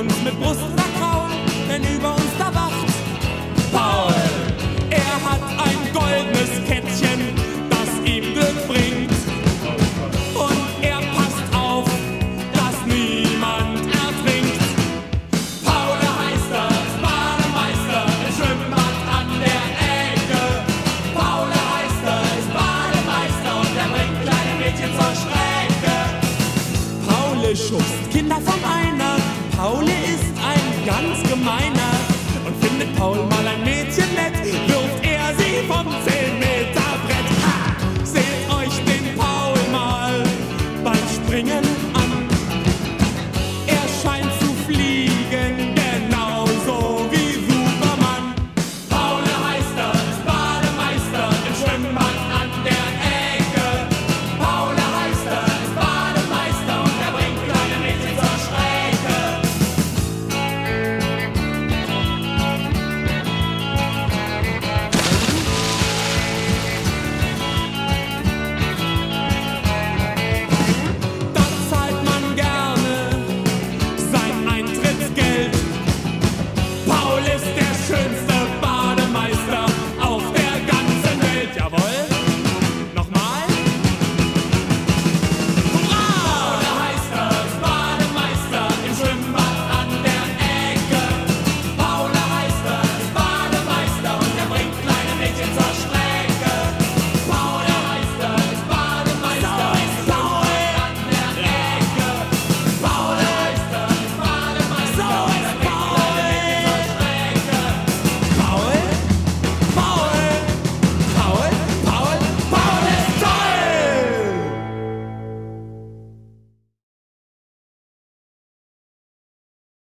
uns mit Brust oder Kraul, wenn über uns da wacht Paul. Er hat ein goldenes Kettchen, das ihm Glück bringt. Und er passt auf, dass niemand ertrinkt. Paul heißt er, ist Bademeister im Schwimmbad an der Ecke. Paul heißt er, ist Bademeister und er bringt kleine Mädchen zur Strecke. Paul schubst Kinder vom Einer, Paul ist ein ganz gemeiner und findet Paul mal